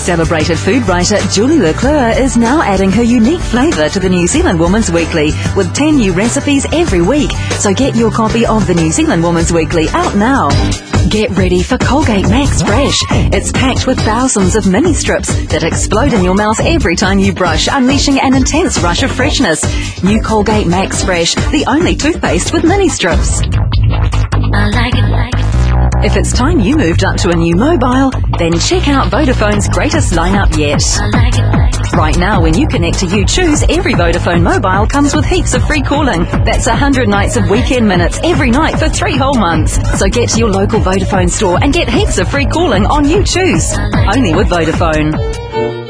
Celebrated food writer Julie Leclerc is now adding her unique flavour to the New Zealand Woman's Weekly with 10 new recipes every week. So get your copy of the New Zealand Woman's Weekly out now. Get ready for Colgate Max Fresh. It's packed with thousands of mini strips that explode in your mouth every time you brush, unleashing an intense rush of freshness. New Colgate Max Fresh, the only toothpaste with mini strips. I like it. If it's time you moved up to a new mobile, then check out Vodafone's greatest lineup yet. I like it. Right now, when you connect to You Choose, every Vodafone mobile comes with heaps of free calling. That's 100 nights of weekend minutes every night for 3 whole months. So get to your local Vodafone store and get heaps of free calling on You Choose. Only with Vodafone.